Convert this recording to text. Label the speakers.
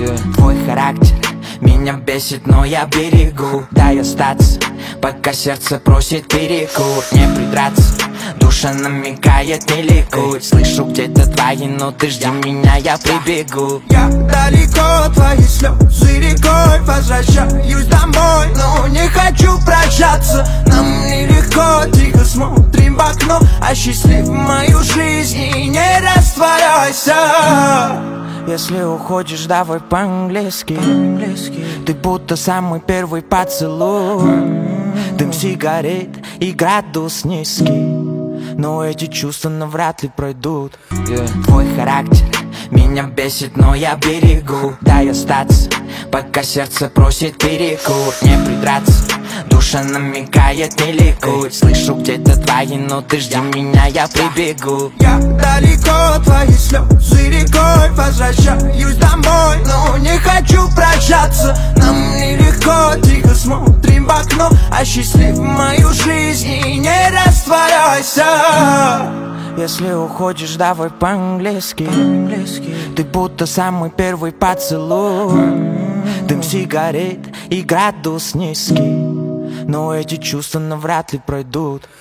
Speaker 1: Твой характер меня бесит, но я берегу. Дай остаться, пока сердце просит перекур. Не придраться, душа намекает, не ликуй. Слышу где-то твои ноты, жди меня, я прибегу.
Speaker 2: Я далеко, твои слезы рекой. Возвращаюсь домой, но не хочу прощаться. Нам нелегко, тихо смотрим в окно. Осчастливь мою жизнь и не растворяйся.
Speaker 1: Если уходишь, давай по-английски. Ты будто самый первый поцелуй. Дым сигарет и градус низкий, но эти чувства навряд ли пройдут. Твой характер меня бесит, но я берегу. Дай остаться, пока сердце просит перекур. Не придраться, душа намекает, не ликуй. Слышу где-то твои ноты, жди меня, я прибегу.
Speaker 2: Я далеко, твои слезы рекой. Возвращаюсь домой, но не хочу прощаться. Нам нелегко, тихо смотрим в окно. Осчастливь мою жизнь и не растворяйся.
Speaker 1: Если уходишь, давай по-английски. Ты будто самый первый поцелуй. Дым сигарет и градус низкий, но эти чувства навряд ли пройдут.